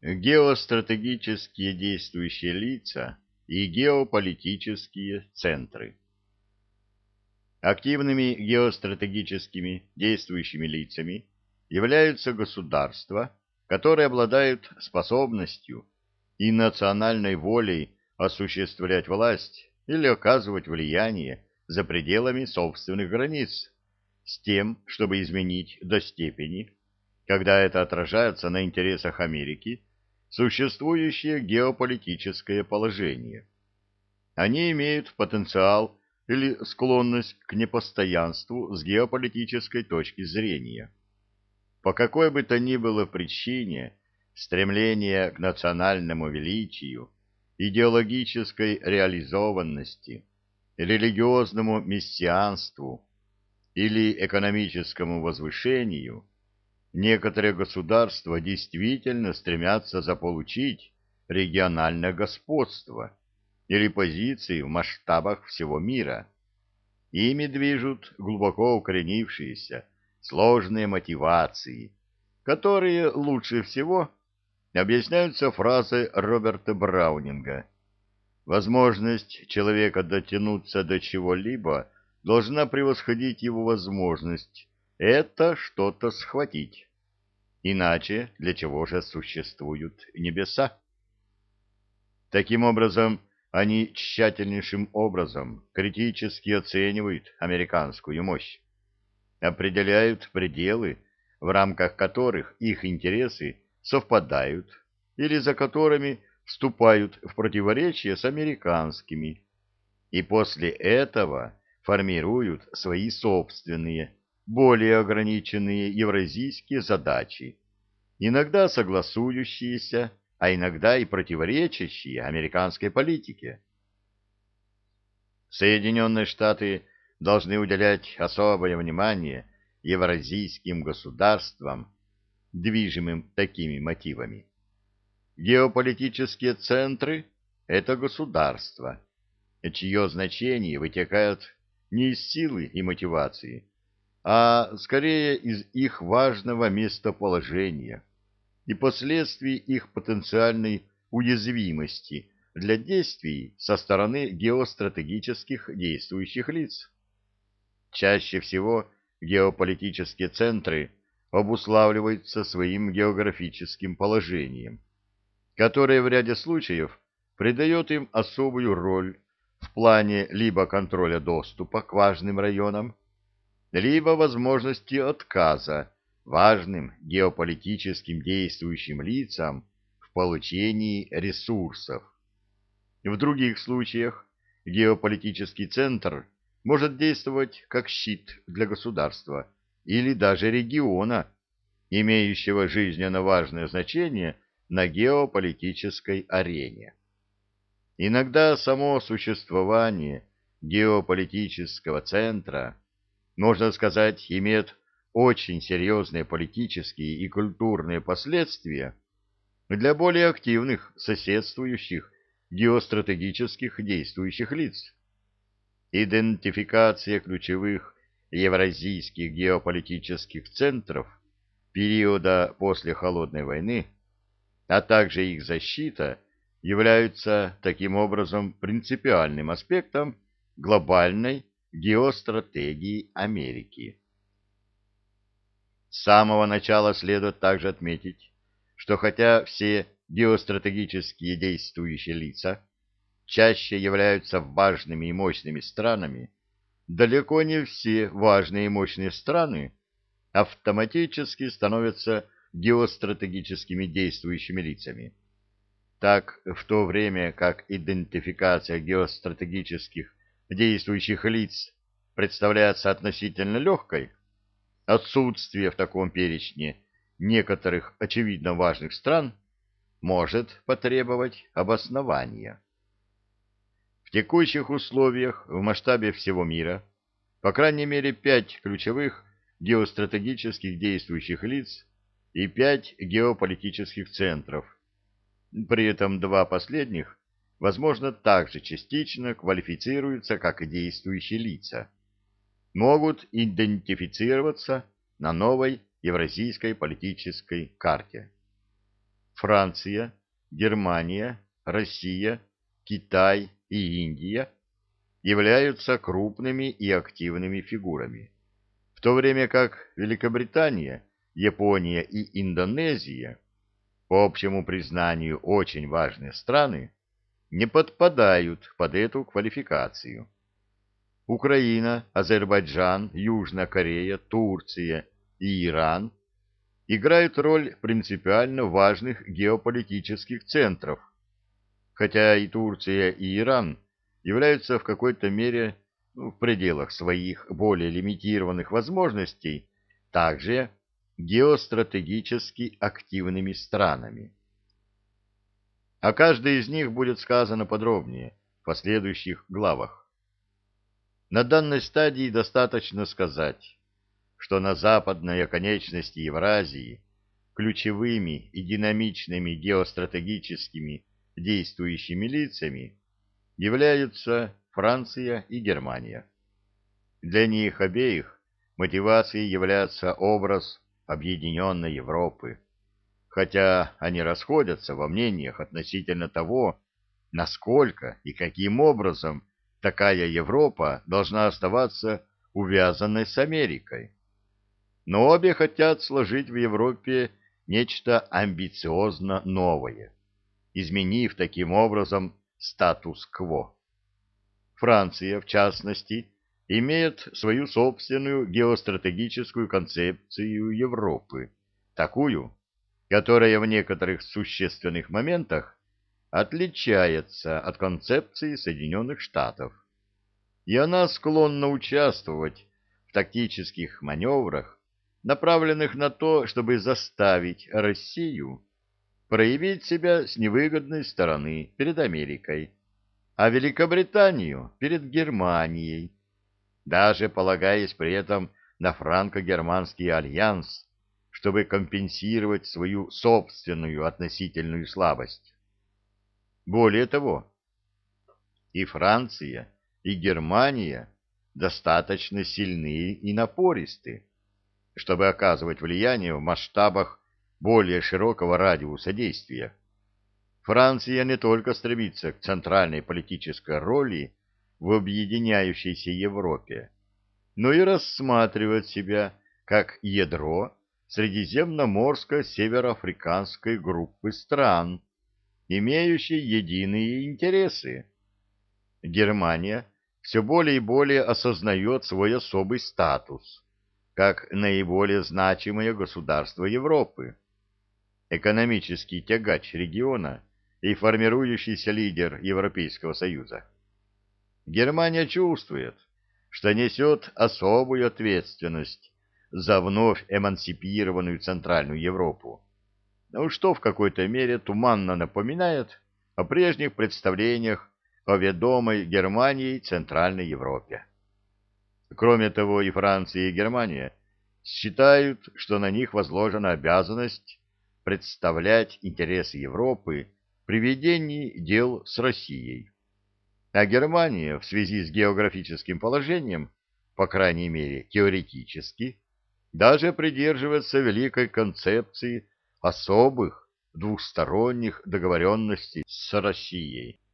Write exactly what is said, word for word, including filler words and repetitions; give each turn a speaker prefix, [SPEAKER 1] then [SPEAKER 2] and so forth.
[SPEAKER 1] Геостратегические действующие лица и геополитические центры. Активными геостратегическими действующими лицами являются государства, которые обладают способностью и национальной волей осуществлять власть или оказывать влияние за пределами собственных границ, с тем, чтобы изменить до степени, когда это отражается на интересах Америки, существующее геополитическое положение. Они имеют потенциал или склонность к непостоянству с геополитической точки зрения. По какой бы то ни было причине, стремление к национальному величию, идеологической реализованности, религиозному мессианству или экономическому возвышению, некоторые государства действительно стремятся заполучить региональное господство или позиции в масштабах всего мира. Ими движут глубоко укоренившиеся, сложные мотивации, которые лучше всего объясняются фразой Роберта Браунинга: «Возможность человека дотянуться до чего-либо должна превосходить его возможность это что-то схватить. Иначе для чего же существуют небеса?» Таким образом, они тщательнейшим образом критически оценивают американскую мощь, определяют пределы, в рамках которых их интересы совпадают или за которыми вступают в противоречие с американскими, и после этого формируют свои собственные, более ограниченные евразийские задачи, иногда согласующиеся, а иногда и противоречащие американской политике. Соединенные Штаты должны уделять особое внимание евразийским государствам, движимым такими мотивами. Геополитические центры – это государства, чье значение вытекает не из силы и мотивации, а скорее из их важного местоположения и последствий их потенциальной уязвимости для действий со стороны геостратегических действующих лиц. Чаще всего геополитические центры обуславливаются своим географическим положением, которое в ряде случаев придает им особую роль в плане либо контроля доступа к важным районам, либо возможности отказа важным геополитическим действующим лицам в получении ресурсов. В других случаях геополитический центр может действовать как щит для государства или даже региона, имеющего жизненно важное значение на геополитической арене. Иногда само существование геополитического центра, можно сказать, имеет очень серьезные политические и культурные последствия для более активных соседствующих геостратегических действующих лиц. Идентификация ключевых евразийских геополитических центров периода после Холодной войны, а также их защита являются таким образом принципиальным аспектом глобальной геостратегии Америки. С самого начала следует также отметить, что хотя все геостратегические действующие лица чаще являются важными и мощными странами, далеко не все важные и мощные страны автоматически становятся геостратегическими действующими лицами. Так, в то время как идентификация геостратегических действующих лиц представляется относительно легкой, отсутствие в таком перечне некоторых очевидно важных стран может потребовать обоснования. В текущих условиях в масштабе всего мира по крайней мере пять ключевых геостратегических действующих лиц и пять геополитических центров. При этом два последних, возможно, также частично квалифицируются как действующие лица, могут идентифицироваться на новой евразийской политической карте. Франция, Германия, Россия, Китай и Индия являются крупными и активными фигурами, в то время как Великобритания, Япония и Индонезия, по общему признанию очень важные страны, не подпадают под эту квалификацию. Украина, Азербайджан, Южная Корея, Турция и Иран играют роль принципиально важных геополитических центров, хотя и Турция, и Иран являются в какой-то мере, ну, в пределах своих более лимитированных возможностей также геостратегически активными странами. О каждой из них будет сказано подробнее в последующих главах. На данной стадии достаточно сказать, что на западной оконечности Евразии ключевыми и динамичными геостратегическими действующими лицами являются Франция и Германия. Для них обеих мотивацией является образ объединенной Европы, хотя они расходятся во мнениях относительно того, насколько и каким образом такая Европа должна оставаться увязанной с Америкой. Но обе хотят сложить в Европе нечто амбициозно новое, изменив таким образом статус-кво. Франция, в частности, имеет свою собственную геостратегическую концепцию Европы, такую, которая в некоторых существенных моментах отличается от концепции Соединенных Штатов. И она склонна участвовать в тактических маневрах, направленных на то, чтобы заставить Россию проявить себя с невыгодной стороны перед Америкой, а Великобританию перед Германией, даже полагаясь при этом на франко-германский альянс, чтобы компенсировать свою собственную относительную слабость. Более того, и Франция, и Германия достаточно сильны и напористы, чтобы оказывать влияние в масштабах более широкого радиуса действия. Франция не только стремится к центральной политической роли в объединяющейся Европе, но и рассматривает себя как ядро Средиземноморско-североафриканской группы стран, имеющей единые интересы. Германия все более и более осознает свой особый статус как наиболее значимое государство Европы, экономический тягач региона и формирующийся лидер Европейского Союза. Германия чувствует, что несет особую ответственность за вновь эмансипированную Центральную Европу, что в какой-то мере туманно напоминает о прежних представлениях о ведомой Германией Центральной Европе. Кроме того, и Франция, и Германия считают, что на них возложена обязанность представлять интересы Европы при ведении дел с Россией. А Германия в связи с географическим положением, по крайней мере теоретически, даже придерживается великой концепции особых двусторонних договоренностей с Россией.